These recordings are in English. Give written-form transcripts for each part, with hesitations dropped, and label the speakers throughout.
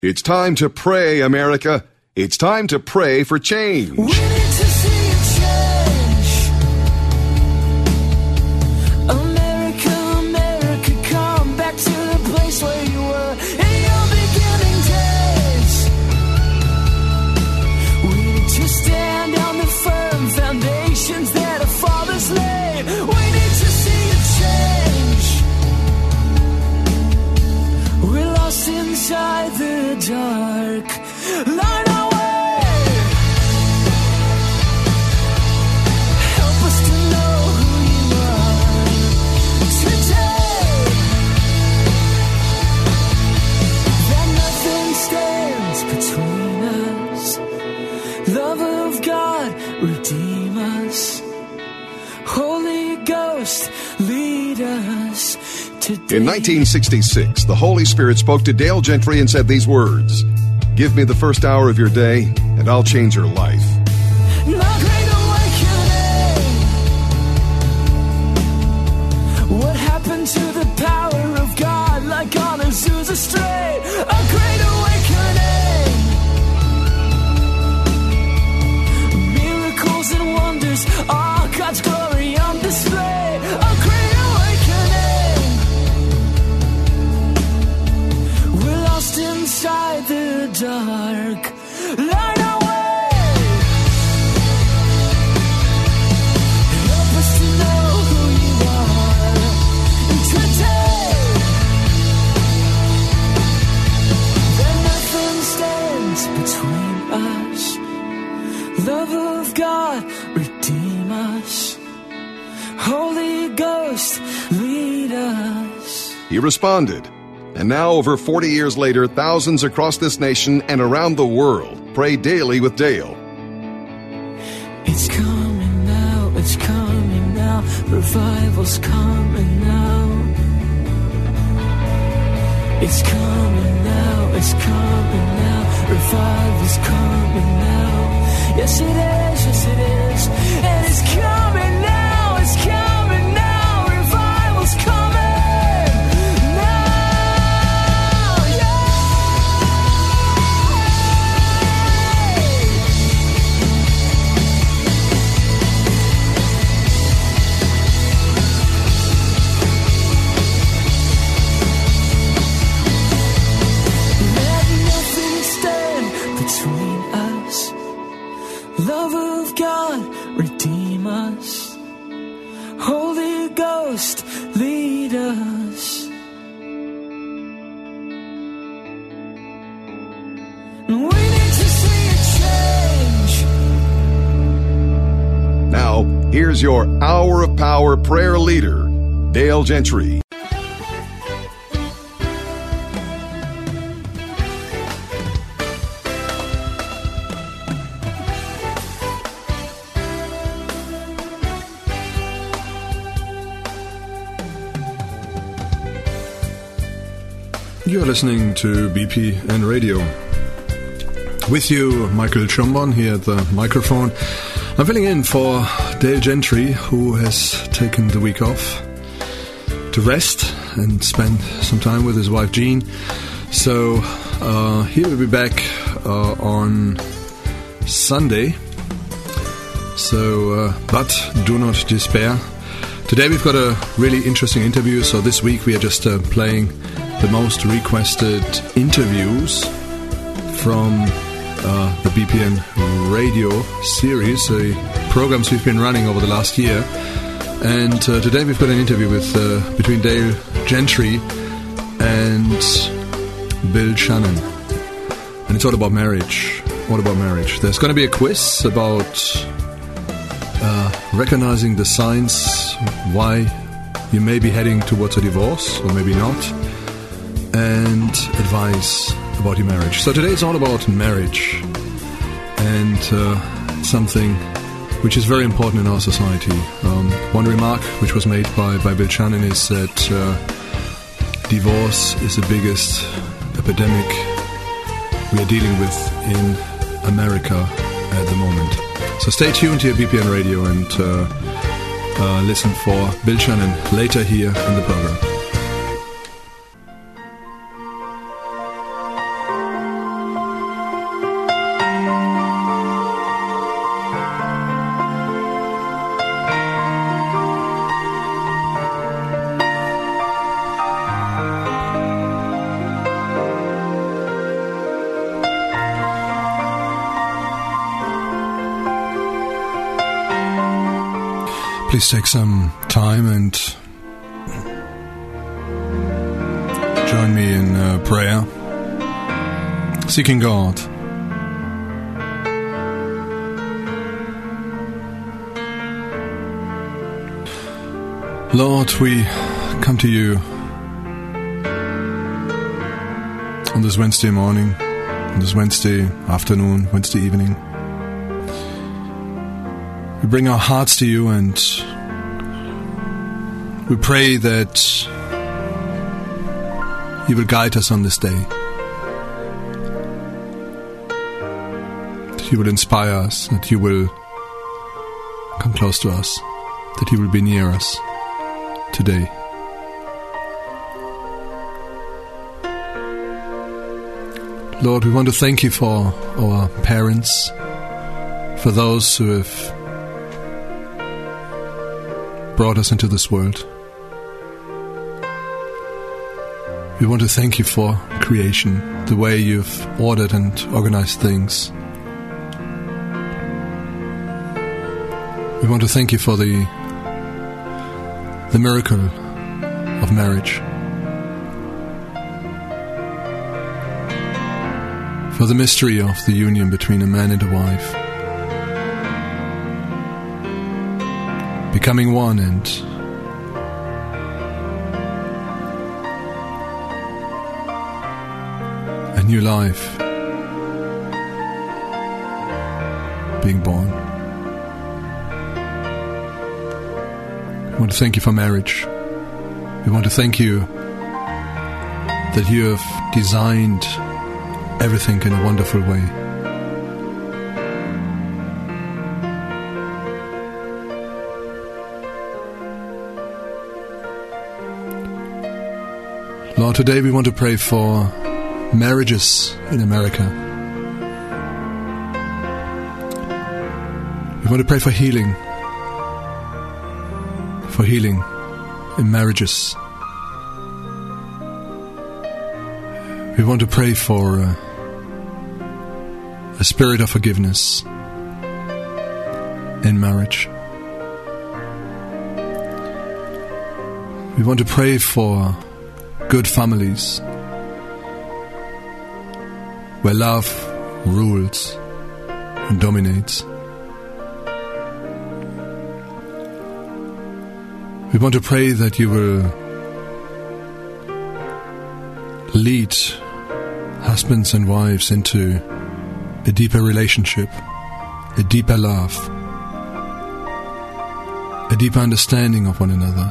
Speaker 1: It's time to pray, America. It's time to pray for change.
Speaker 2: We need to see a change. America, America, come back to the place where you were in your beginning days. We need to stand on the firm foundations that our fathers laid. We need to see a change. We're lost inside the dark. Light our way. Help us to know who you are today. That nothing stands between us. Love of God, redeem us. Holy Ghost, lead us today.
Speaker 1: In 1966, the Holy Spirit spoke to Dale Gentry and said these words: "Give me the first hour of your day, and I'll change your life."
Speaker 2: My great awakening. What happened to the power of God, like on Azusa Strait? A great awakening. Miracles and wonders, all God's glory on display. A great awakening. We're lost inside the dark. Light our way. Help us to know who you are today. That nothing stands between us. Love of God, redeem us. Holy Ghost, lead us.
Speaker 1: He responded. And now, over 40 years later, thousands across this nation and around the world pray daily with Dale.
Speaker 2: It's coming now, it's coming now. Revival's coming now. It's coming now, it's coming now. Revival's coming now. Yes it is, yes it is. And it's coming now, it's coming now. Revival's coming. Love of God, redeem us. Holy Ghost, lead us. We need to see a change.
Speaker 1: Now, here's your Hour of Power prayer leader, Dale Gentry.
Speaker 3: You're listening to BPN Radio. With you, Michael Chombon here at the microphone. I'm filling in for Dale Gentry, who has taken the week off to rest and spend some time with his wife Jean. So he will be back on Sunday. So, but do not despair. Today we've got a really interesting interview. So this week we are just playing the most requested interviews from the BPN Radio series, the programs we've been running over the last year. And today we've got an interview with between Dale Gentry and Bill Shannon. And it's all about marriage. All about marriage. There's going to be a quiz about recognizing the signs why you may be heading towards a divorce, or maybe not, and advice about your marriage. So today is all about marriage, and something which is very important in our society. One remark which was made by Bill Shannon is that divorce is the biggest epidemic we are dealing with in America at the moment. So stay tuned here at BPN Radio and listen for Bill Shannon later here in the program. Please take some time and join me in prayer, seeking God. Lord, we come to you on this Wednesday morning, on this Wednesday afternoon, Wednesday evening. We bring our hearts to you and we pray that you will guide us on this day, that you will inspire us, that you will come close to us, that you will be near us today. Lord, we want to thank you for our parents, for those who have brought us into this world. We want to thank you for creation, the way you've ordered and organized things. We want to thank you for the miracle of marriage, for the mystery of the union between a man and a wife, becoming one and a new life being born. We want to thank you for marriage. We want to thank you that you have designed everything in a wonderful way. Lord, today we want to pray for marriages in America. We want to pray for healing in marriages. We want to pray for a spirit of forgiveness in marriage. We want to pray for good families where love rules and dominates. We want to pray that you will lead husbands and wives into a deeper relationship, a deeper love, a deeper understanding of one another,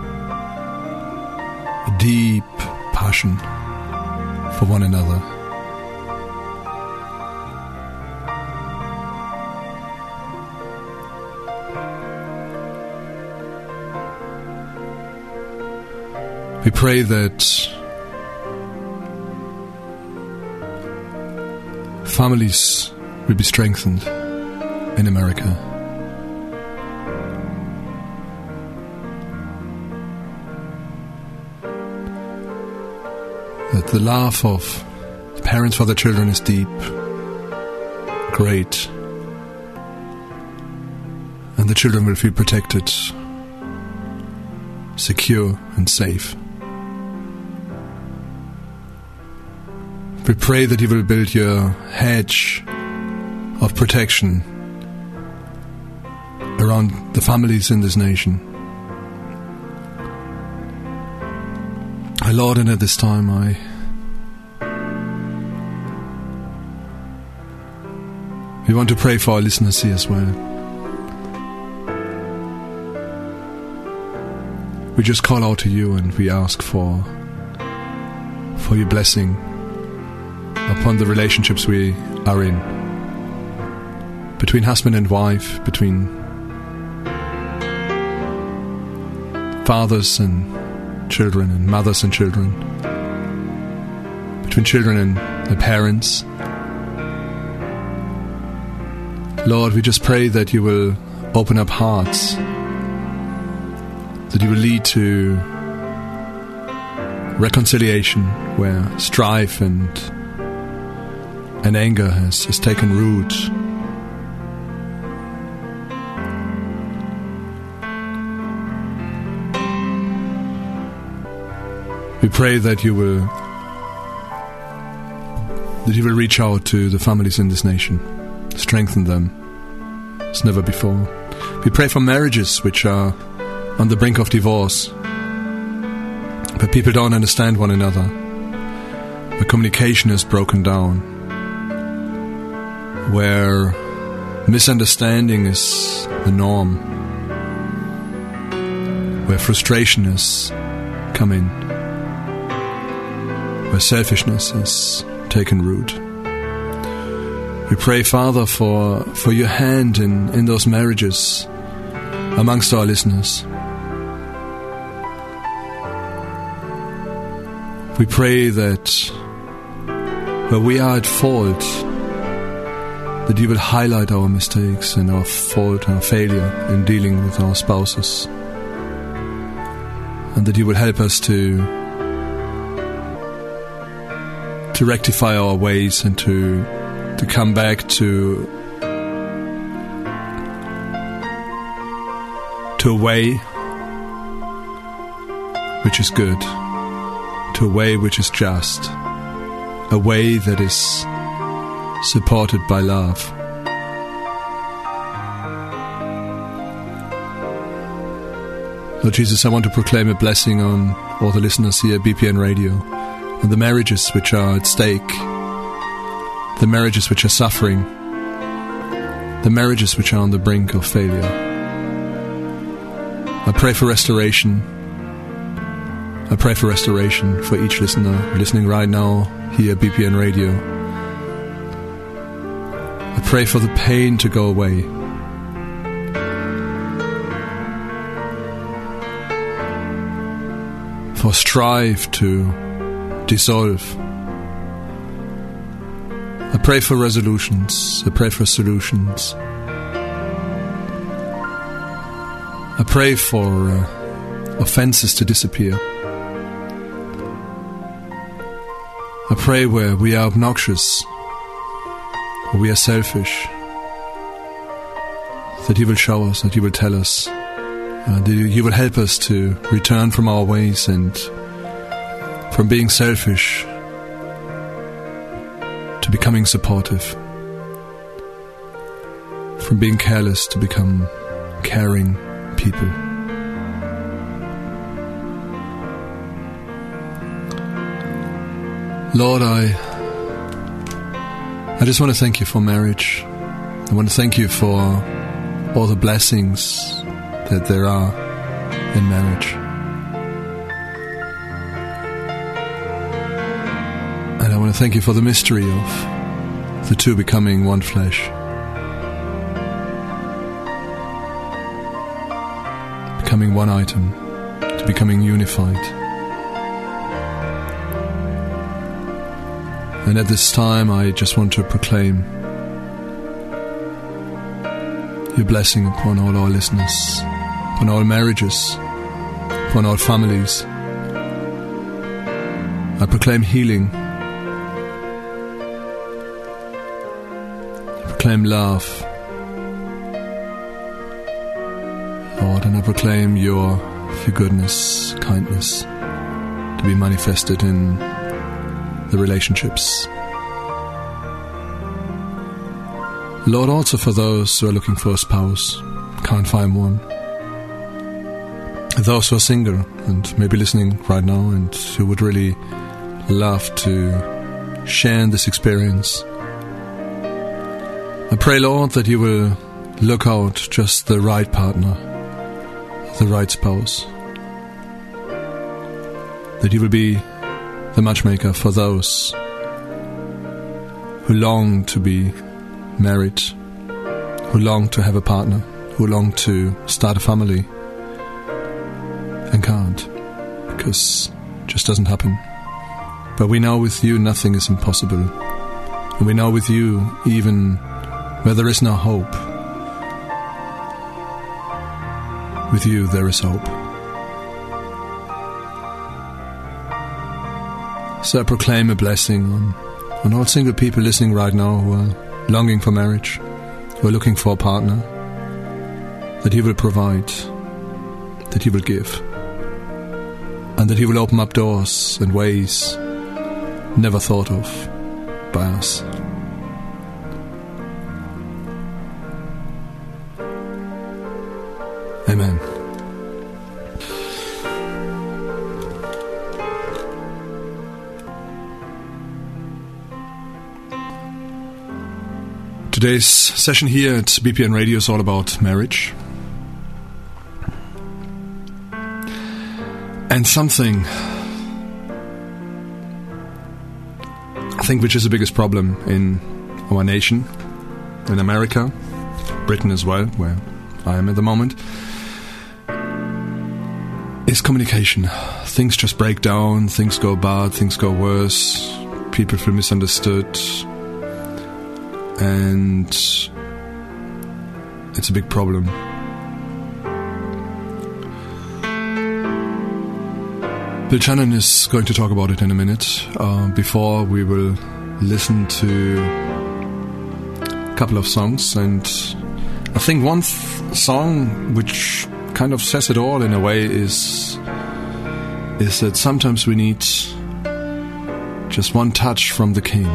Speaker 3: a deep passion for one another. We pray that families will be strengthened in America. That the love of the parents for their children is deep, great, and the children will feel protected, secure and safe. We pray that you will build your hedge of protection around the families in this nation. Our Lord, and at this time we want to pray for our listeners here as well. We just call out to you and we ask for your blessing upon the relationships we are in, between husband and wife, between fathers and children and mothers and children, between children and their parents. Lord, we just pray that you will open up hearts, that you will lead to reconciliation where strife and anger has taken root. We pray that you will reach out to the families in this nation, strengthen them as never before. We pray for marriages which are on the brink of divorce, where people don't understand one another, where communication is broken down, where misunderstanding is the norm, where frustration has come in, where selfishness has taken root. We pray, Father, for your hand in those marriages amongst our listeners. We pray that where we are at fault, that you will highlight our mistakes and our fault and our failure in dealing with our spouses, and that you will help us to rectify our ways and to come back to a way which is good, to a way which is just, a way that is supported by love. Lord Jesus, I want to proclaim a blessing on all the listeners here at BPN Radio, and the marriages which are at stake, the marriages which are suffering, the marriages which are on the brink of failure. I pray for restoration. I pray for restoration for each listener listening right now here at BPN Radio. I pray for the pain to go away. For strife to dissolve. I pray for resolutions. I pray for solutions. I pray for offenses to disappear. I pray where we are obnoxious, where we are selfish, that you will show us, that you will tell us, that you will help us to return from our ways and from being selfish to becoming supportive, from being careless to become caring people. Lord, I just want to thank you for marriage. I want to thank you for all the blessings that there are in marriage. And I want to thank you for the mystery of the two becoming one flesh. Becoming one item, to becoming unified. And at this time, I just want to proclaim your blessing upon all our listeners, upon all marriages, upon all families. I proclaim healing. I proclaim love. Lord, and I proclaim your goodness, kindness to be manifested in the relationships. Lord, also for those who are looking for a spouse, can't find one. Those who are single and maybe listening right now and who would really love to share in this experience. I pray, Lord, that you will look out just the right partner, the right spouse. That you will be the matchmaker for those who long to be married, who long to have a partner, who long to start a family and can't, because it just doesn't happen. But we know with you nothing is impossible. And we know with you, even where there is no hope, with you there is hope. So I proclaim a blessing on all single people listening right now who are longing for marriage, who are looking for a partner, that you will provide, that you will give. and that He will open up doors and ways never thought of by us. Amen. Today's session here at BPN Radio is all about marriage. And something, I think, which is the biggest problem in our nation, in America, Britain as well, where I am at the moment, is communication. Things just break down, things go bad, things go worse, people feel misunderstood, and it's a big problem. Bill Shannon is going to talk about it in a minute. Before, we will listen to a couple of songs, and I think one song which kind of says it all in a way is that sometimes we need just one touch from the King.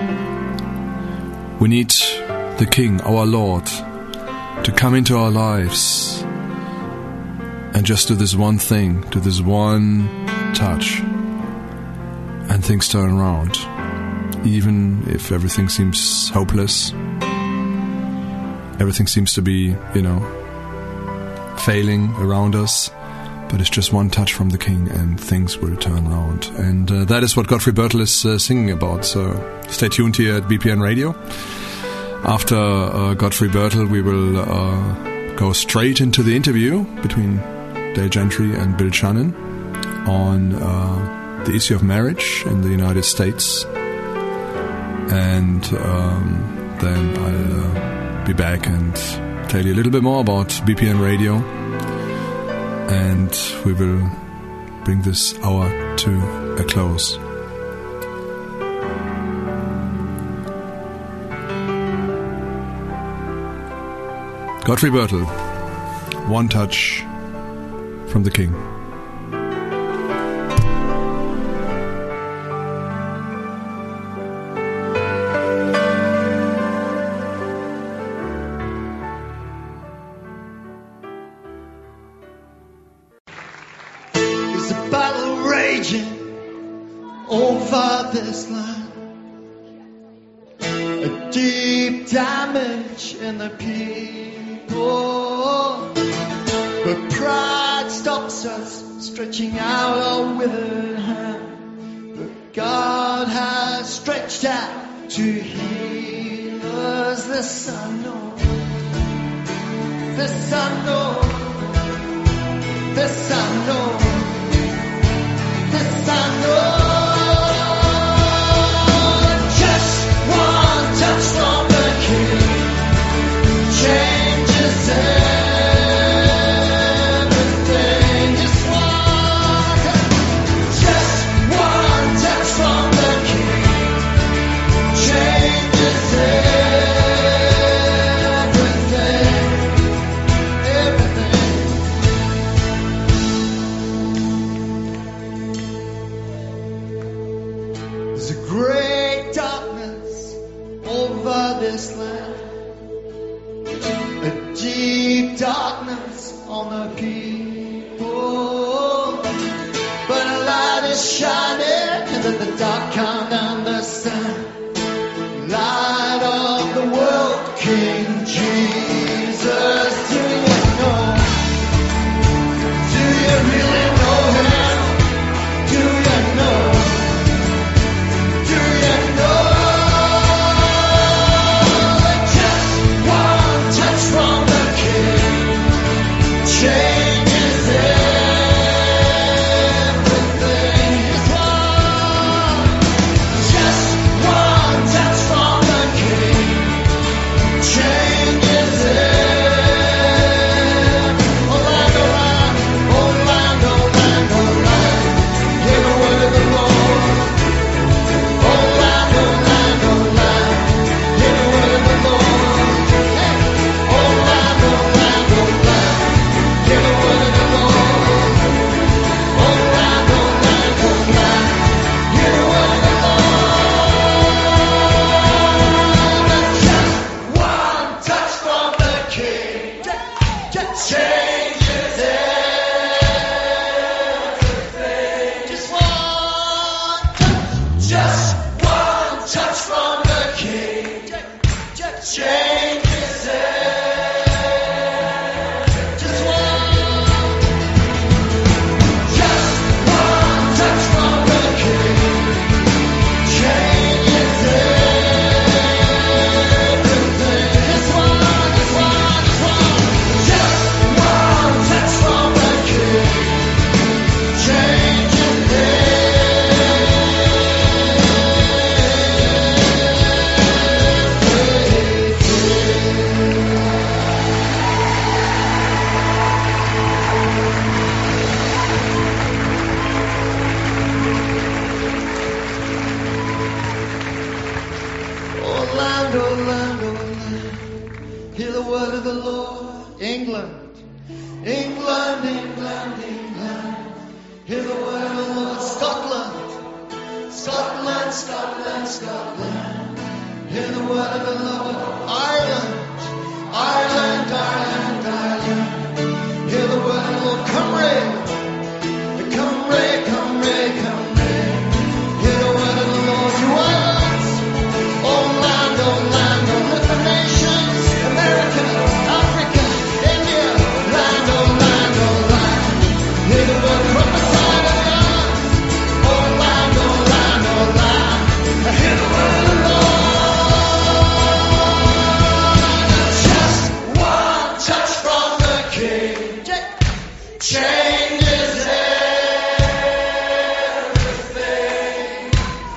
Speaker 3: We need the King, our Lord, to come into our lives and just do this one thing, do this one touch, and things turn around. Even if everything seems hopeless, everything seems to be, failing around us, but it's just one touch from the King and things will turn around. And that is what Godfrey Birtle is singing about. So stay tuned here at BPN Radio. After Godfrey Birtle, we will go straight into the interview between Dale Gentry and Bill Shannon on the issue of marriage in the United States. And then I'll be back and tell you a little bit more about BPN Radio, and we will bring this hour to a close. Godfrey Birtle, One Touch from the King.
Speaker 4: Over this land, a deep damage in the people, but pride stops us stretching out our withered hand. But God has stretched out to heal us. This I know, this I know, this I know, this I know. From the King changes everything. Just one touch from the King changes everything. There's a great darkness over this land, a deep darkness on the people, but a light is shining and then the dark can't understand. Light of the world, King Jesus, do you know? Do you really know Him? Do you know? Do you know? From the King changes everything. Just one touch from the King changes changes it. Just one touch from the King changes everything. Just one, just one touch from the King changes Oh land, hear the word of the Lord. England, England, England, England, hear the word of the Lord. Scotland, Scotland, Scotland, Scotland, hear the word of the Lord. Ireland, Ireland, Ireland, Ireland, hear the word of the Lord. Cymru, Cymru, Cymru, Cymru, hear the word of the Lord. You islands, oh land, all the nations, America, Africa, India, land, oh land, hear the word from the side of the earth. Oh land, hear the word of the Lord. Just one touch from the King changes everything.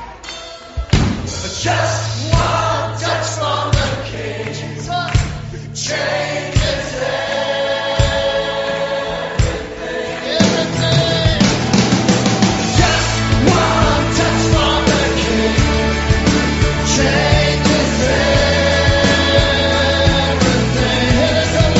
Speaker 4: Just one touch from the King changes everything. Just one touch from the King changes everything. Just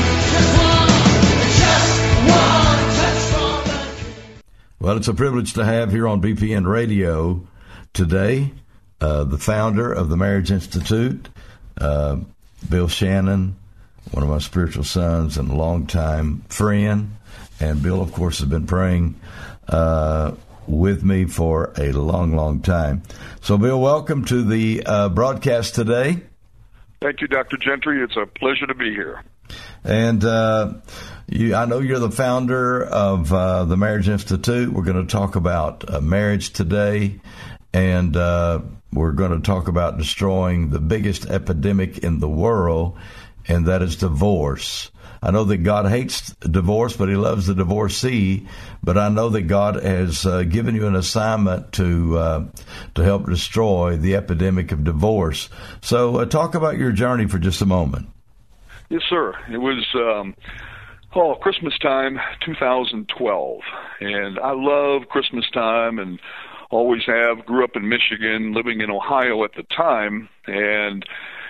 Speaker 4: one touch from the King.
Speaker 5: Well, it's a privilege to have here on BPN Radio today the founder of the Marriage Institute, Bill Shannon, one of my spiritual sons and a longtime friend. And Bill, of course, has been praying with me for a long, long time. So, Bill, welcome to the broadcast today.
Speaker 6: Thank you, Dr. Gentry. It's a pleasure to be here.
Speaker 5: And I know you're the founder of the Marriage Institute. We're going to talk about marriage today, and we're going to talk about destroying the biggest epidemic in the world, and that is divorce. I know that God hates divorce, but he loves the divorcee. But I know that God has given you an assignment to help destroy the epidemic of divorce. So talk about your journey for just a moment.
Speaker 6: Yes, sir. It was Christmas time, 2012, and I love Christmas time and always have. Grew up in Michigan, living in Ohio at the time, and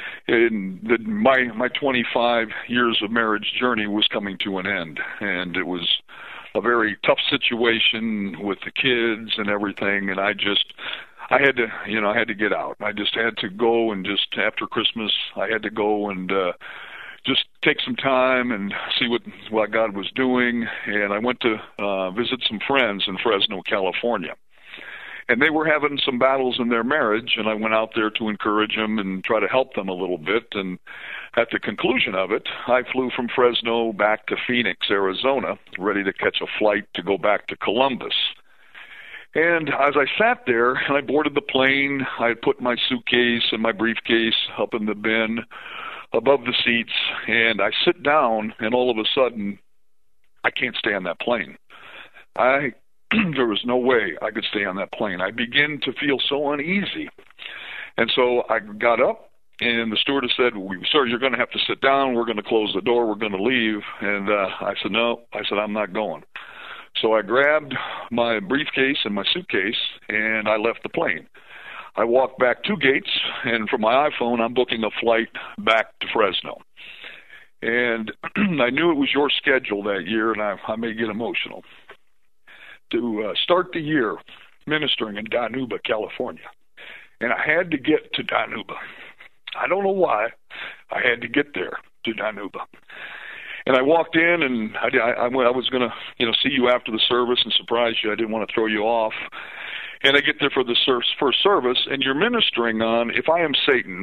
Speaker 6: my 25 years of marriage journey was coming to an end, and it was a very tough situation with the kids and everything, and I had to get out. I just had to go, and just after Christmas, I had to go and just take some time and see what God was doing, and I went to visit some friends in Fresno, California. And they were having some battles in their marriage, and I went out there to encourage them and try to help them a little bit. And at the conclusion of it, I flew from Fresno back to Phoenix, Arizona, ready to catch a flight to go back to Columbus. And as I sat there and I boarded the plane, I had put my suitcase and my briefcase up in the bin above the seats, and I sit down, and all of a sudden, I can't stay on that plane. There was no way I could stay on that plane. I began to feel so uneasy. And so I got up, and the stewardess said, "Sir, you're going to have to sit down. We're going to close the door. We're going to leave." And I said, "No." I said, "I'm not going." So I grabbed my briefcase and my suitcase, and I left the plane. I walked back 2 gates, and from my iPhone, I'm booking a flight back to Fresno. And I knew it was your schedule that year, and I may get emotional, to start the year ministering in Dinuba, California. And I had to get to Dinuba. I don't know why. I had to get there to Dinuba. And I walked in, and I was going to see you after the service and surprise you. I didn't want to throw you off. And I get there for the first service, and you're ministering on, if I am Satan,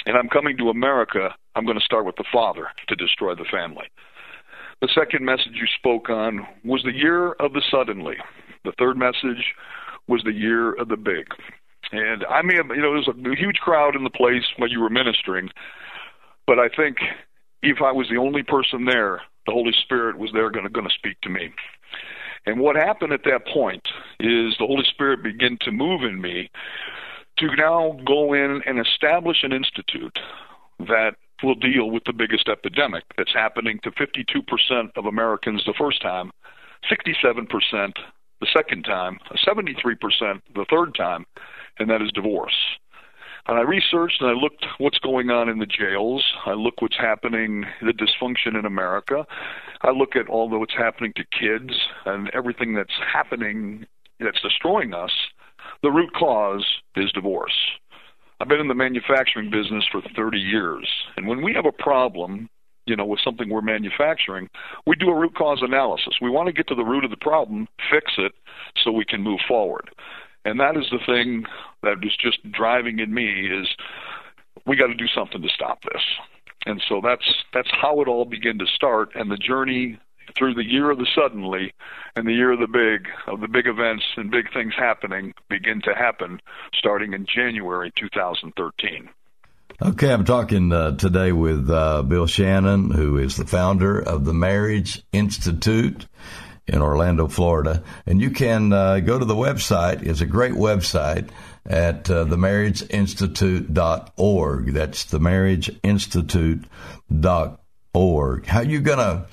Speaker 6: and I'm coming to America, I'm going to start with the father to destroy the family. The second message you spoke on was the year of the suddenly. The third message was the year of the big. And I mean, there was a huge crowd in the place when you were ministering, but I think if I was the only person there, the Holy Spirit was there going to speak to me. And what happened at that point is the Holy Spirit began to move in me to now go in and establish an institute that will deal with the biggest epidemic that's happening to 52% of Americans the first time, 67% the second time, 73% the third time, and that is divorce. And I researched and I looked what's going on in the jails. I look what's happening, the dysfunction in America. I look at all what's happening to kids and everything that's happening that's destroying us. The root cause is divorce. I've been in the manufacturing business for 30 years, and when we have a problem, with something we're manufacturing, we do a root cause analysis. We want to get to the root of the problem, fix it, so we can move forward. And that is the thing that is just driving in me is we got to do something to stop this. And so that's how it all began to start, and the journey through the year of the suddenly and the year of the big events and big things happening begin to happen starting in January 2013.
Speaker 5: Okay, I'm talking today with Bill Shannon, who is the founder of the Marriage Institute in Orlando, Florida. And you can go to the website. It's a great website at themarriageinstitute.org. That's themarriageinstitute.org. How are you going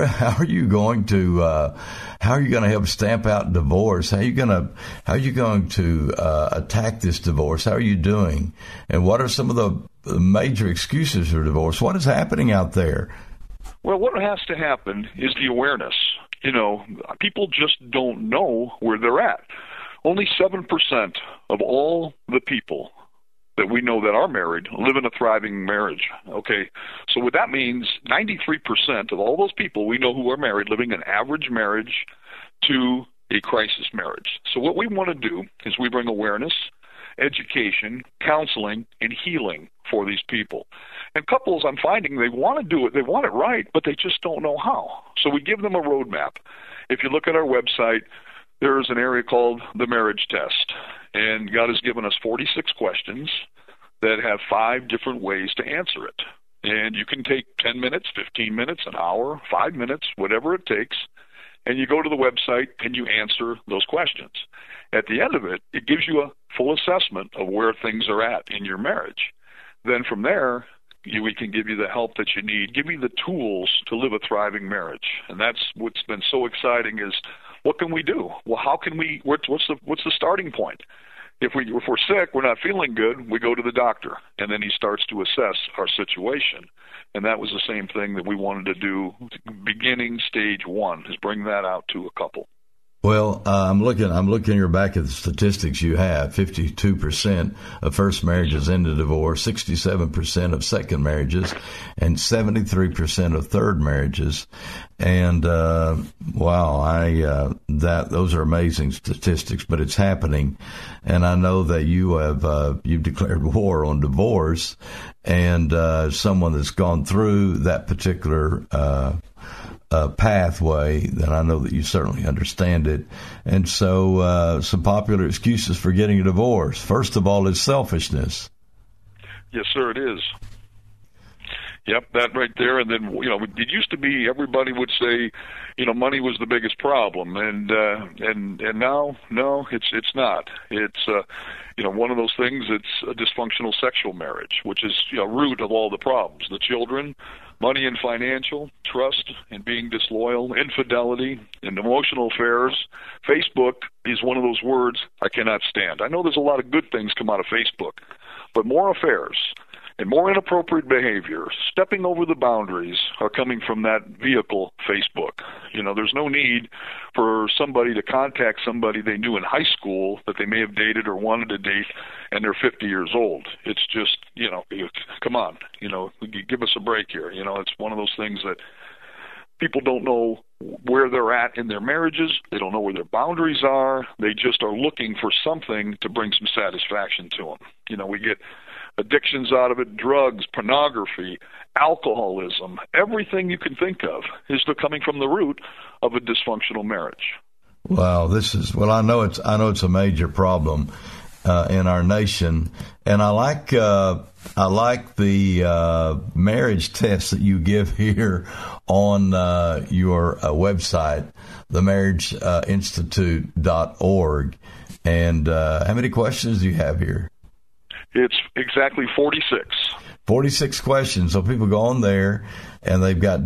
Speaker 5: to help stamp out divorce? How are you going to attack this divorce? How are you doing? And what are some of the major excuses for divorce? What is happening out there?
Speaker 6: Well, what has to happen is the awareness. People just don't know where they're at. Only 7% of all the people that we know that are married live in a thriving marriage. Okay, so what that means, 93% of all those people we know who are married living an average marriage to a crisis marriage. So what we want to do is we bring awareness, education, counseling, and healing for these people. And couples, I'm finding they want to do it, they want it right, but they just don't know how. So we give them a roadmap. If you look at our website, there is an area called the marriage test. And God has given us 46 questions that have 5 different ways to answer it. And you can take 10 minutes, 15 minutes, an hour, 5 minutes, whatever it takes, and you go to the website and you answer those questions. At the end of it, it gives you a full assessment of where things are at in your marriage. Then from there, we can give you the help that you need, give you the tools to live a thriving marriage. And that's what's been so exciting is, what can we do? Well, how can we? What's the starting point? If we're sick, we're not feeling good, we go to the doctor, and then he starts to assess our situation. And that was the same thing that we wanted to do beginning stage 1, is bring that out to a couple.
Speaker 5: Well, I'm looking here back at the statistics you have. 52% of first marriages end in divorce, 67% of second marriages, and 73% of third marriages. And wow, those are amazing statistics, but it's happening. And I know that you've declared war on divorce, and someone that's gone through that particular pathway, then I know that you certainly understand it. And so some popular excuses for getting a divorce. First of all, is selfishness.
Speaker 6: Yes, sir, it is. Yep, that right there. And then, it used to be everybody would say, money was the biggest problem. And now, no, it's not. It's, one of those things, it's a dysfunctional sexual marriage, which is, root of all the problems. The children, money and financial, trust and being disloyal, infidelity, and emotional affairs. Facebook is one of those words I cannot stand. I know there's a lot of good things come out of Facebook, but more affairs and more inappropriate behavior, stepping over the boundaries, are coming from that vehicle, Facebook. There's no need for somebody to contact somebody they knew in high school that they may have dated or wanted to date, and they're 50 years old. It's just, come on, give us a break here. It's one of those things that people don't know where they're at in their marriages. They don't know where their boundaries are. They just are looking for something to bring some satisfaction to them. You know, we get addictions out of it, drugs, pornography, alcoholism, everything you can think of is coming from the root of a dysfunctional marriage.
Speaker 5: Wow, I know it's a major problem in our nation, and I like the marriage test that you give here on your website, themarriageinstitute.org. And how many questions do you have here?
Speaker 6: It's exactly 46.
Speaker 5: 46 questions. So people go on there, and they've got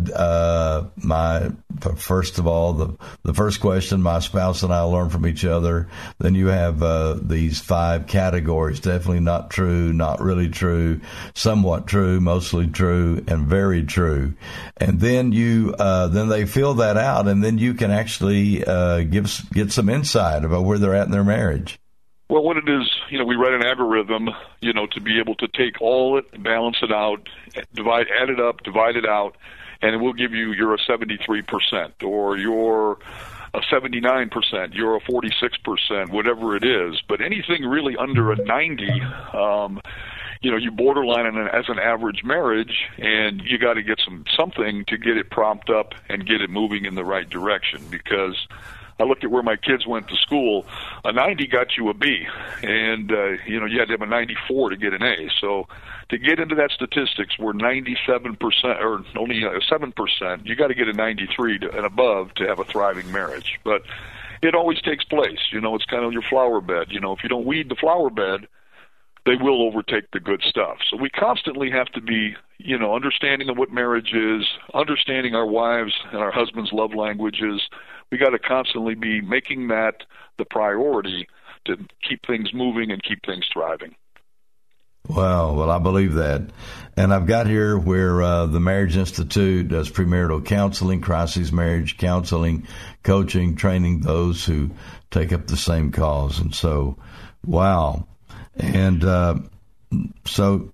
Speaker 5: first of all, the first question, my spouse and I learn from each other. Then you have these 5 categories: definitely not true, not really true, somewhat true, mostly true, and very true. And then then they fill that out, and then you can actually get some insight about where they're at in their marriage.
Speaker 6: Well, what it is, we write an algorithm, to be able to take all it, balance it out, add it up, divide it out, and it will give you you're a 73%, or you're a 79%, you're a 46%, whatever it is. But anything really under a 90, you borderline as an average marriage, and you got to get something to get it propped up and get it moving in the right direction. Because I looked at where my kids went to school. A 90 got you a B, and you had to have a 94 to get an A. So to get into that statistics, we're 97% or only 7%. You got to get a 93 and above to have a thriving marriage. But it always takes place. It's kind of your flower bed. If you don't weed the flower bed, they will overtake the good stuff. So we constantly have to be, understanding of what marriage is, understanding our wives and our husbands' love languages. We got to constantly be making that the priority to keep things moving and keep things thriving.
Speaker 5: Wow. Well, I believe that. And I've got here where the Marriage Institute does premarital counseling, crisis marriage counseling, coaching, training those who take up the same cause. And so, wow. And so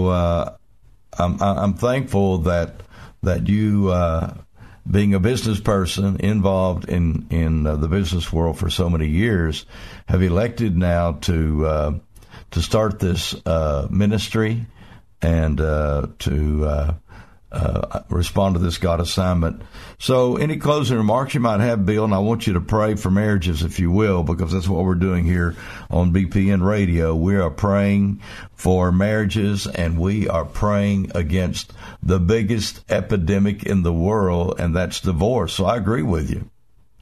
Speaker 5: I'm thankful that you, being a business person involved in the business world for so many years, have elected now to start this ministry and to respond to this God assignment. So any closing remarks you might have, Bill? And I want you to pray for marriages, if you will, because that's what we're doing here on BPN Radio. We are praying for marriages, and we are praying against the biggest epidemic in the world, and that's divorce. So I agree with you.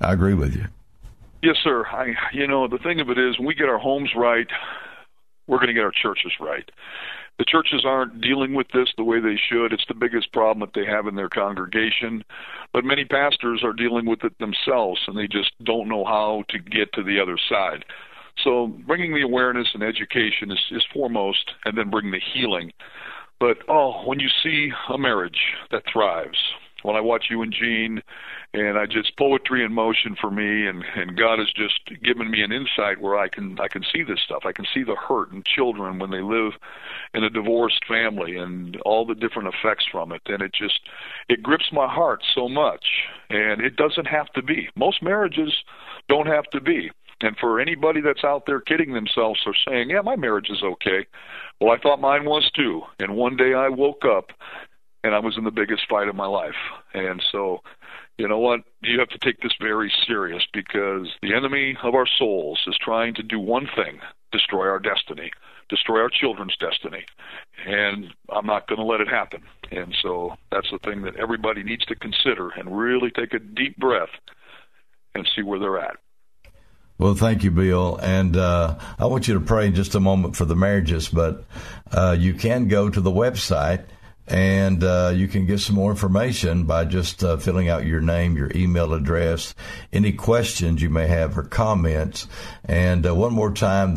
Speaker 6: Yes, sir. The thing of it is, when we get our homes right, we're going to get our churches right. The churches aren't dealing with this the way they should. It's the biggest problem that they have in their congregation. But many pastors are dealing with it themselves, and they just don't know how to get to the other side. So bringing the awareness and education is foremost, and then bring the healing. But, when you see a marriage that thrives, when I watch you and Jean, and just poetry in motion for me, and God has just given me an insight where I can see this stuff. I can see the hurt in children when they live in a divorced family and all the different effects from it. And it grips my heart so much. And it doesn't have to be. Most marriages don't have to be. And for anybody that's out there kidding themselves or saying, yeah, my marriage is okay. Well, I thought mine was too. And one day I woke up and I was in the biggest fight of my life. And so, you know what? You have to take this very serious, because the enemy of our souls is trying to do one thing: destroy our destiny, destroy our children's destiny. And I'm not going to let it happen. And so that's the thing that everybody needs to consider, and really take a deep breath and see where they're at.
Speaker 5: Well, thank you, Bill. And I want you to pray in just a moment for the marriages, but you can go to the website, and you can get some more information by just filling out your name, your email address, any questions you may have or comments. And one more time,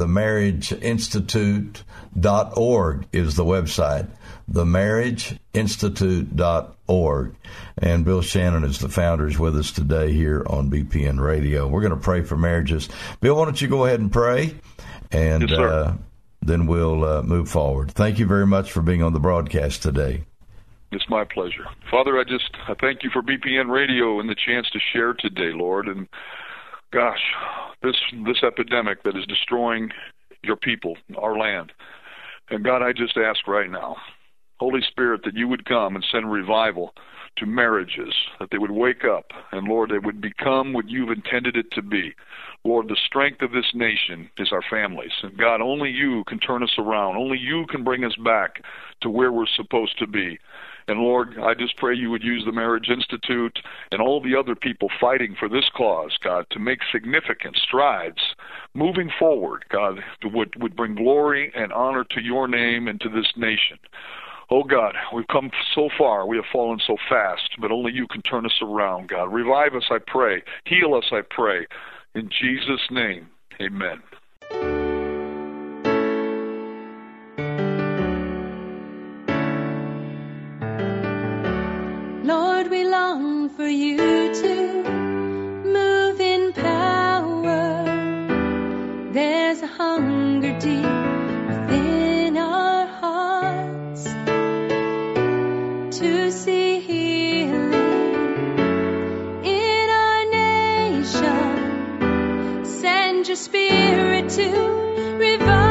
Speaker 5: themarriageinstitute.org is the website, themarriageinstitute.org. And Bill Shannon is the founder, is with us today here on BPN Radio. We're going to pray for marriages. Bill, why don't you go ahead and pray? And
Speaker 6: yes,
Speaker 5: then we'll move forward. Thank you very much for being on the broadcast today.
Speaker 6: It's my pleasure. Father, I thank you for BPN Radio and the chance to share today, Lord. And gosh, this epidemic that is destroying your people, our land. And God, I just ask right now, Holy Spirit, that you would come and send revival to marriages, that they would wake up, and Lord, they would become what you've intended it to be. Lord, the strength of this nation is our families. And God, only you can turn us around. Only you can bring us back to where we're supposed to be. And Lord, I just pray you would use the Marriage Institute and all the other people fighting for this cause, God, to make significant strides moving forward, God, would bring glory and honor to your name and to this nation. Oh, God, we've come so far. We have fallen so fast, but only you can turn us around, God. Revive us, I pray. Heal us, I pray. In Jesus' name, amen.
Speaker 7: Lord, we long for you to move in power. There's a hunger deep within our hearts to see healing in our nation. Send your spirit to revive.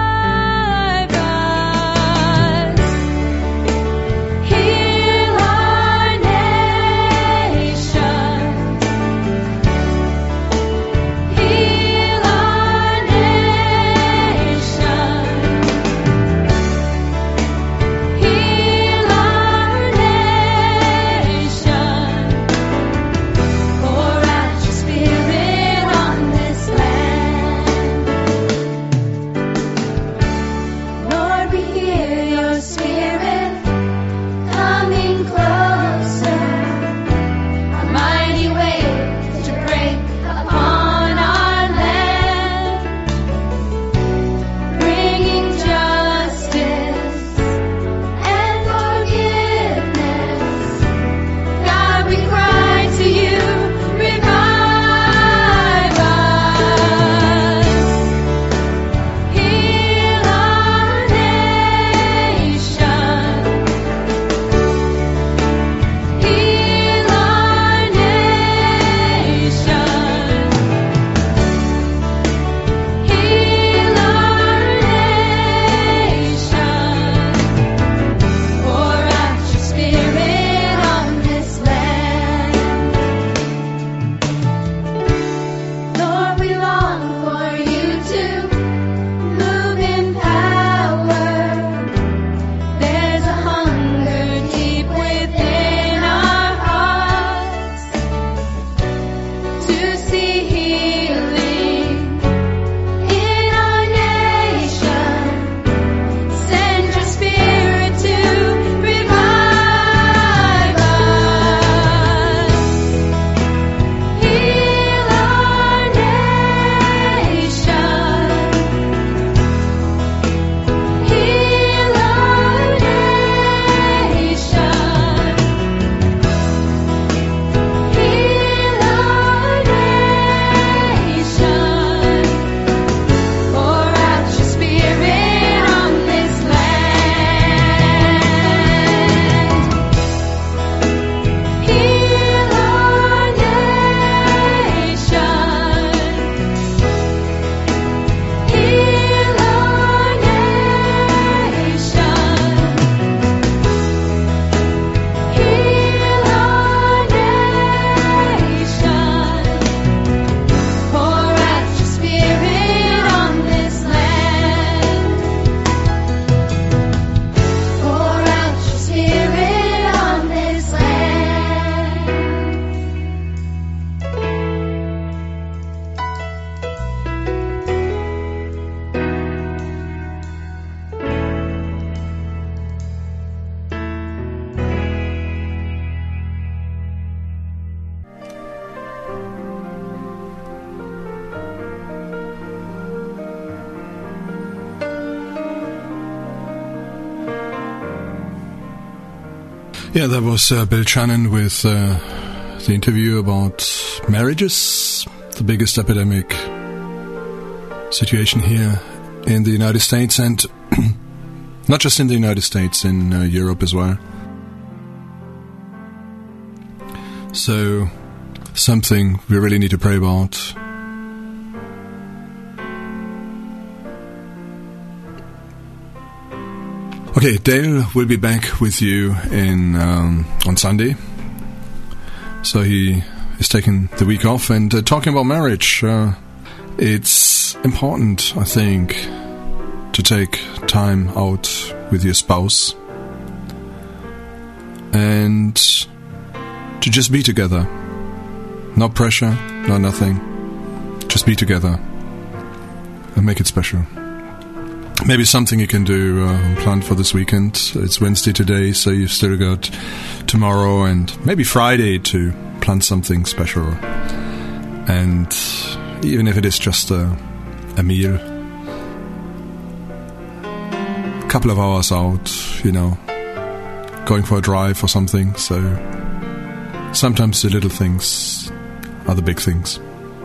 Speaker 3: Yeah, that was Bill Shannon with the interview about marriages, the biggest epidemic situation here in the United States, and not just in the United States, in Europe as well. So, something we really need to pray about. Okay, Dale will be back with you on Sunday. So he is taking the week off and talking about marriage. It's important, I think, to take time out with your spouse and to just be together. No pressure, no nothing. Just be together and make it special. Maybe something you can do, plan for this weekend. It's Wednesday today, so you've still got tomorrow and maybe Friday to plan something special. And even if it is just a meal, a couple of hours out, going for a drive or something. So sometimes the little things are the big things.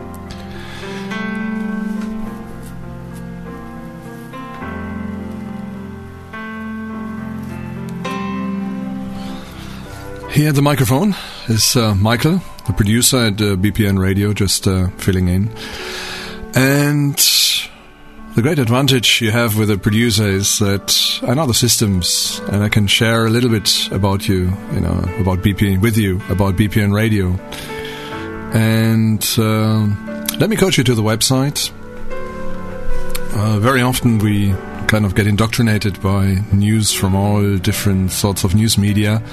Speaker 3: Here at the microphone is Michael, the producer at BPN Radio, just filling in. And the great advantage you have with a producer is that I know the systems and I can share a little bit about you, about BPN with you, about BPN Radio. And let me coach you to the website. Very often we kind of get indoctrinated by news from all different sorts of news media.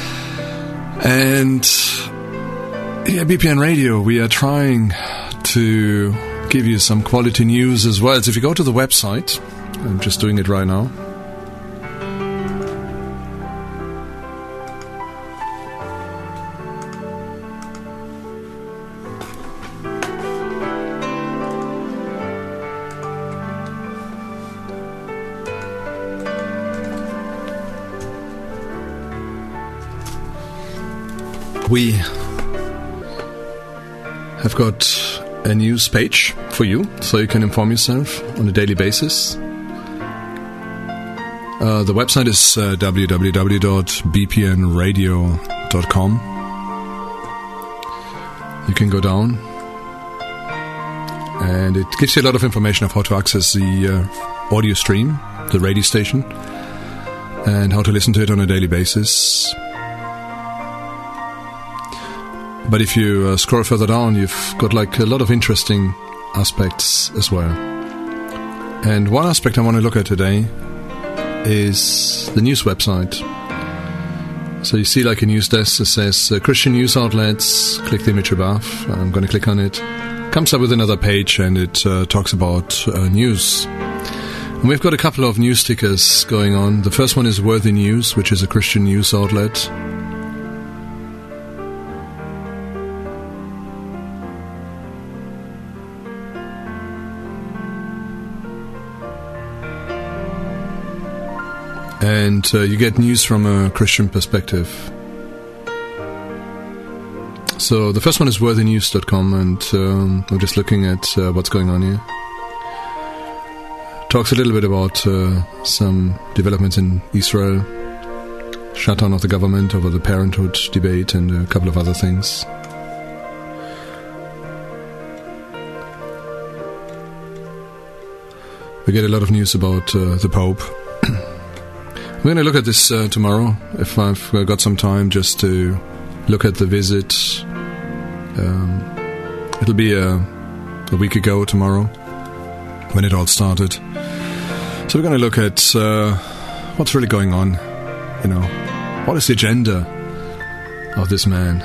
Speaker 3: And here at BPN Radio, we are trying to give you some quality news as well. So if you go to the website, I'm just doing it right now. We have got a news page for you, so you can inform yourself on a daily basis. The website is www.bpnradio.com. You can go down, and it gives you a lot of information of how to access the audio stream, the radio station, and how to listen to it on a daily basis. But if you scroll further down, you've got a lot of interesting aspects as well. And one aspect I want to look at today is the news website. So you see a news desk that says Christian news outlets, click the image above. I'm going to click on it. Comes up with another page and it talks about news. And we've got a couple of news stickers going on. The first one is Worthy News, which is a Christian news outlet. And you get news from a Christian perspective. So the first one is worthynews.com, and I'm just looking at what's going on here. Talks a little bit about some developments in Israel, shutdown of the government over the parenthood debate, and a couple of other things. We get a lot of news about the Pope. We're going to look at this tomorrow, if I've got some time, just to look at the visit. It'll be a week ago tomorrow, when it all started. So we're going to look at what's really going on. What is the agenda of this man?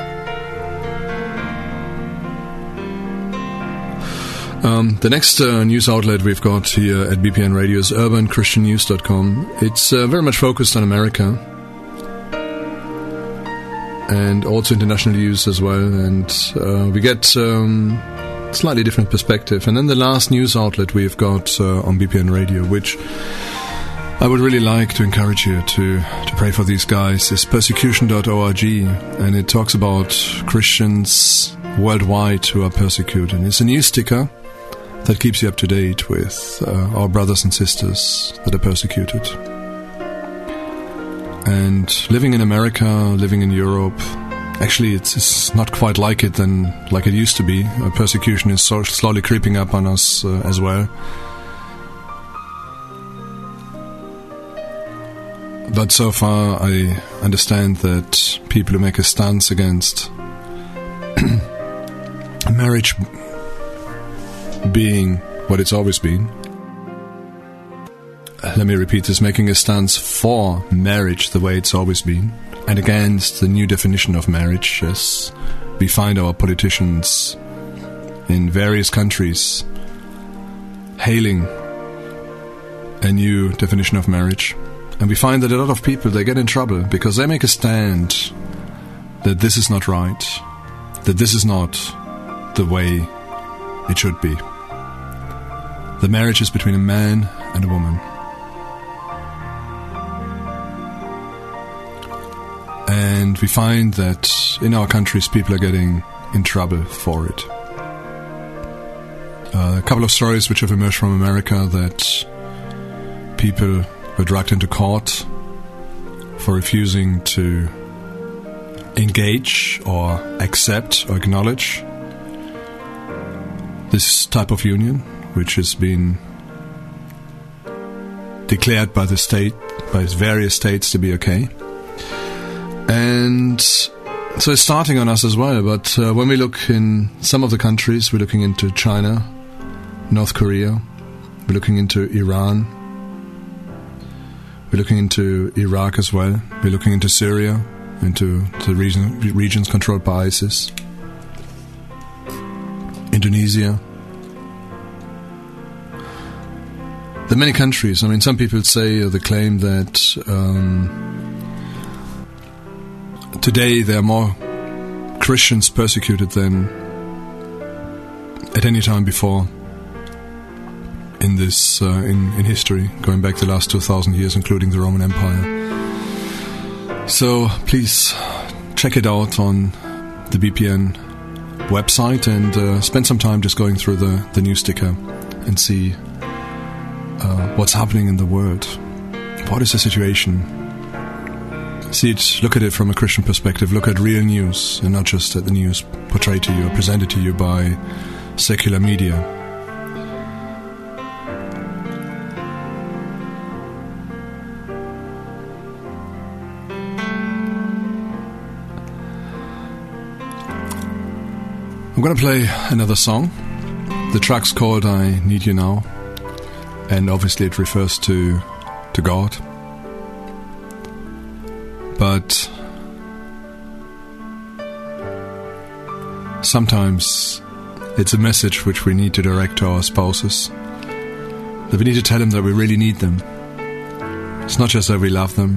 Speaker 3: The next news outlet we've got here at BPN Radio is urbanchristiannews.com. It's very much focused on America and also international news as well, and we get slightly different perspective. And then the last news outlet we've got on BPN Radio, which I would really like to encourage you to pray for these guys, is persecution.org, and it talks about Christians worldwide who are persecuted. It's a news sticker that keeps you up to date with our brothers and sisters that are persecuted. And living in America, living in Europe, Actually, it's not quite like it it used to be. Persecution is so slowly creeping up on us as well. But so far, I understand that people who make a stance against marriage being what it's always been. Let me repeat this: making a stance for marriage the way it's always been, and against the new definition of marriage as we find our politicians in various countries hailing a new definition of marriage. And we find that a lot of people, they get in trouble because they make a stand that this is not right, that this is not the way it should be. The marriage is between a man and a woman. And we find that in our countries people are getting in trouble for it. A couple of stories which have emerged from America that people were dragged into court for refusing to engage or accept or acknowledge this type of union, which has been declared by the state, by various states, to be okay. And so it's starting on us as well. But when we look in some of the countries, we're looking into China, North Korea, we're looking into Iran, we're looking into Iraq as well, we're looking into Syria, into the regions controlled by ISIS, Indonesia. There are many countries. I mean, some people say, or they claim that today there are more Christians persecuted than at any time before in this in history, going back the last 2,000 years, including the Roman Empire. So please check it out on the BPN website and spend some time just going through the news ticker and see what's happening in the world. What is the situation? See it, look at it from a Christian perspective. Look at real news and not just at the news portrayed to you or presented to you by secular media. I'm going to play another song. The track's called I Need You Now, and obviously it refers to God. But sometimes it's a message which we need to direct to our spouses, that we need to tell them that we really need them. It's not just that we love them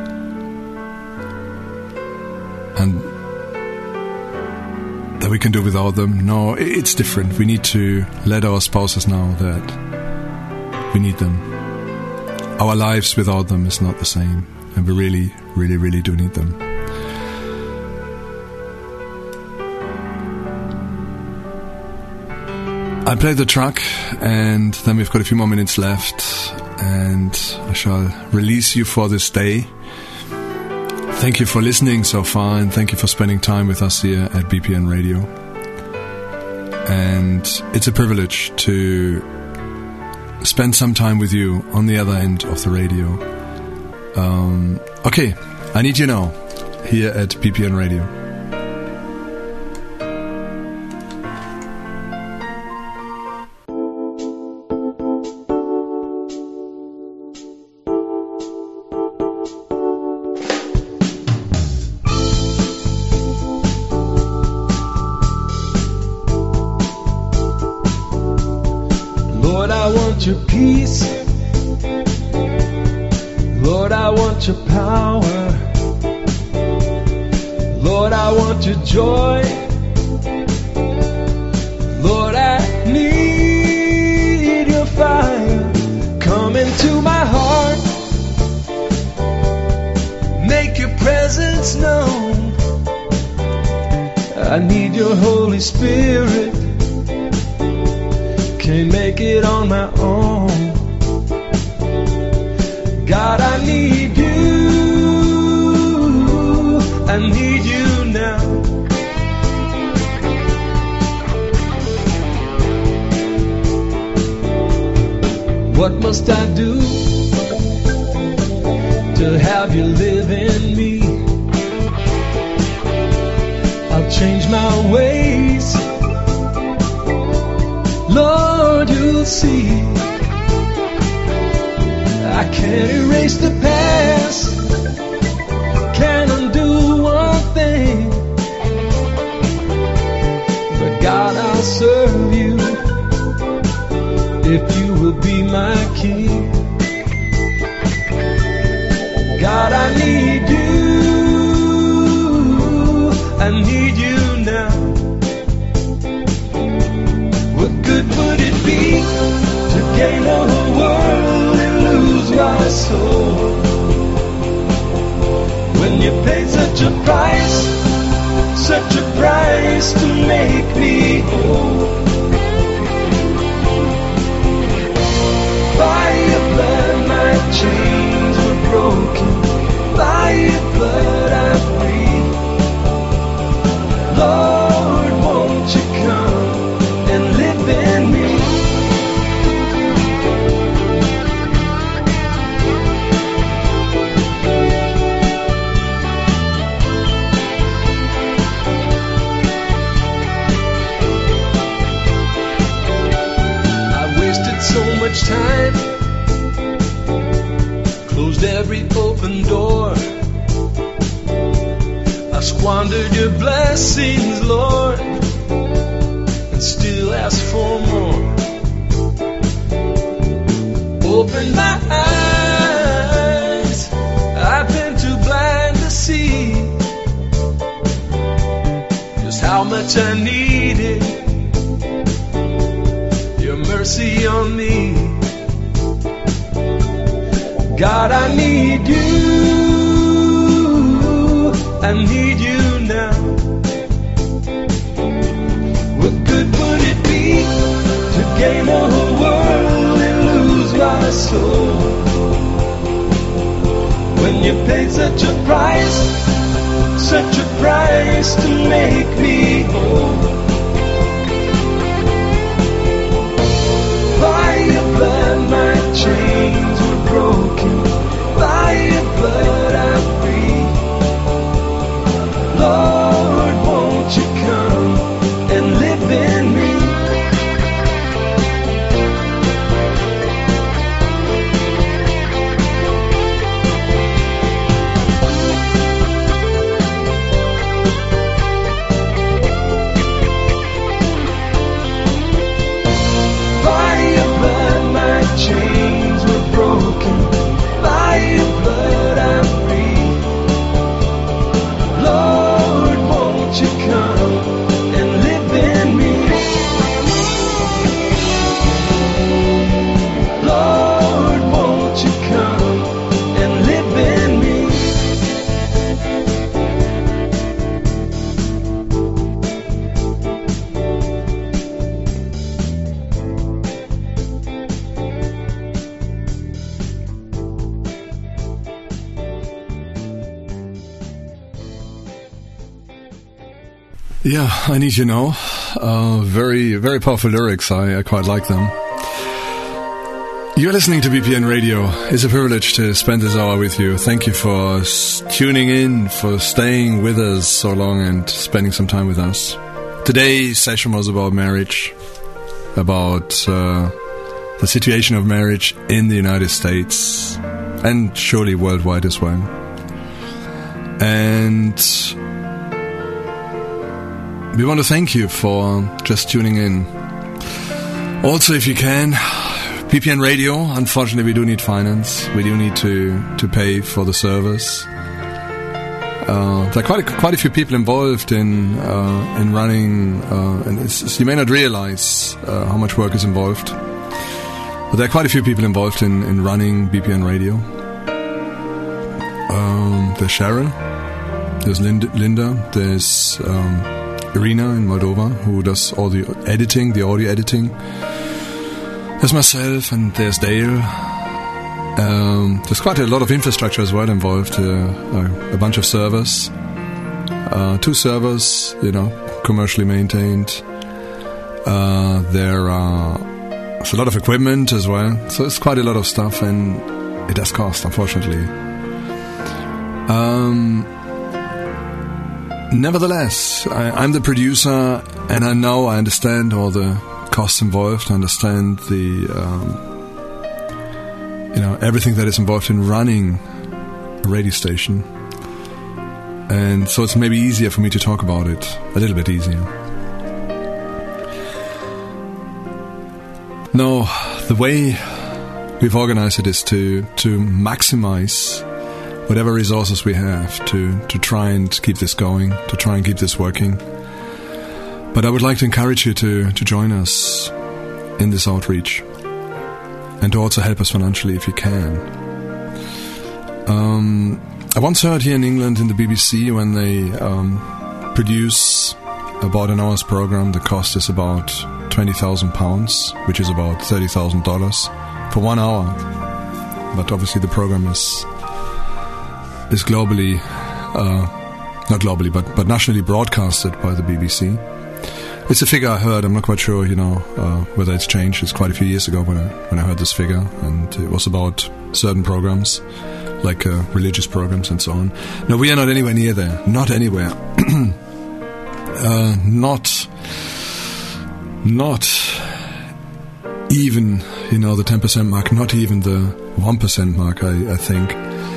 Speaker 3: and that we can do without them. No, it's different. We need to let our spouses know that we need them. Our lives without them is not the same, and we really, really, really do need them. I'll play the track, and then we've got a few more minutes left, and I shall release you for this day. Thank you for listening so far, and thank you for spending time with us here at BPN Radio. And it's a privilege to spend some time with you on the other end of the radio. Okay, I Need You Now, here at BPN Radio.
Speaker 2: Lord, I want your peace. Lord, I want your power. Lord, I want your joy. Lord, I need your fire. Come into my heart. Make your presence known. I need your Holy Spirit. Can't make it on my own. God, I need you. I need you now. What must I do to have you live in me? I'll change my ways, Lord, you'll see. I can't erase the past, can't undo one thing, but God, I'll serve you if you will be my king. God, I need you now. What good would it be to gain the whole world and lose my soul, when you paid such a price to make me whole? By your blood my chains were broken, by your blood I'm free. Lord, won't you come and live in me? I wasted so much time, closed every open door. I squandered your blessings, Lord, and still ask for more. Open my eyes, I've been too blind to see just how much I needed your mercy on me. God, I need you now. What good would it be to gain the whole world and lose my soul, when you paid such a price to make me whole? By your blood my chains were broken, by your blood I'm free. Lord, won't you come and live in me? By your blood my chains were broken, by your blood I'm free. Lord, won't you come and live in me? Lord, won't you come and live in me?
Speaker 3: Yeah, I Need You Now. Very, very powerful lyrics. I quite like them. You're listening to BPN Radio. It's a privilege to spend this hour with you. Thank you for tuning in, for staying with us so long and spending some time with us. Today's session was about marriage, about the situation of marriage in the United States and surely worldwide as well. And we want to thank you for just tuning in. Also, if you can, BPN Radio, unfortunately we do need finance. We do need to pay for the service. There are quite a few people involved in running, and you may not realize how much work is involved. But there are quite a few people involved in running BPN Radio. There's Sharon, there's Linda, there's Irina in Moldova, who does all the editing, the audio editing. There's myself, and there's Dale. There's quite a lot of infrastructure as well involved. A bunch of servers, 2 servers, commercially maintained. There are It's a lot of equipment as well, so it's quite a lot of stuff, and it does cost, unfortunately. Nevertheless, I'm the producer, and I understand all the costs involved. I understand the, everything that is involved in running a radio station, and so it's maybe easier for me to talk about it, a little bit easier. No, the way we've organized it is to maximize whatever resources we have to try and keep this going, to try and keep this working. But I would like to encourage you to join us in this outreach and to also help us financially if you can. I once heard here in England in the BBC when they produce about an hour's program, the cost is about £20,000, which is about $30,000 for 1 hour. But obviously the program is globally, not globally, but nationally broadcasted by the BBC. It's a figure I heard. I'm not quite sure, whether it's changed. It's quite a few years ago when I heard this figure, and it was about certain programs, like religious programs and so on. No, we are not anywhere near there. Not anywhere. Not even, the 10% mark. Not even the 1% mark. I think.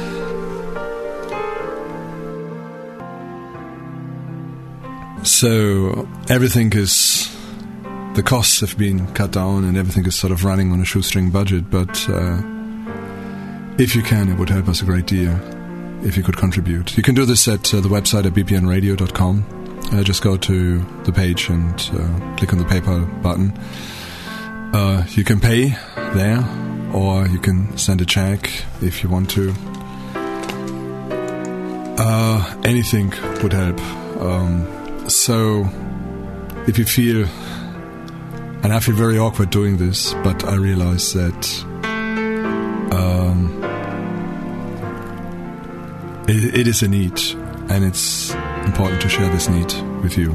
Speaker 3: So the costs have been cut down and everything is sort of running on a shoestring budget, but if you can, it would help us a great deal if you could contribute. You can do this at the website at bpnradio.com. Just go to the page and click on the PayPal button. You can pay there, or you can send a check if you want to. Anything would help. So, if you feel, and I feel very awkward doing this, but I realize that it is a need, and it's important to share this need with you.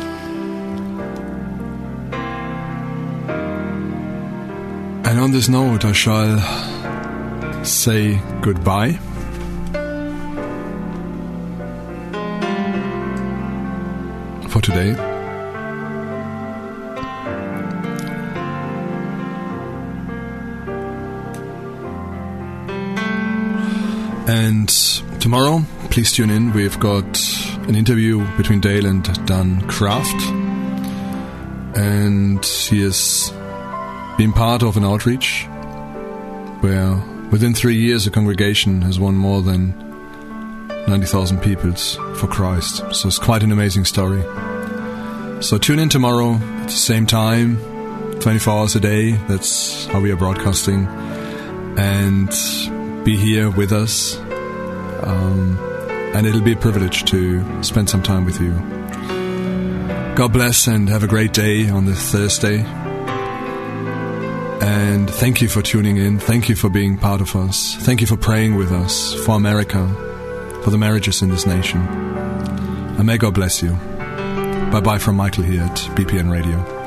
Speaker 3: And on this note, I shall say goodbye. For today. And tomorrow, please tune in. We've got an interview between Dale and Dan Kraft, and he has been part of an outreach where within 3 years a congregation has won more than 90,000 people for Christ. So it's quite an amazing story. So tune in tomorrow at the same time, 24 hours a day. That's how we are broadcasting. And be here with us. And it'll be a privilege to spend some time with you. God bless and have a great day on this Thursday. And thank you for tuning in. Thank you for being part of us. Thank you for praying with us for America, for the marriages in this nation. And may God bless you. Bye-bye from Michael here at BPN Radio.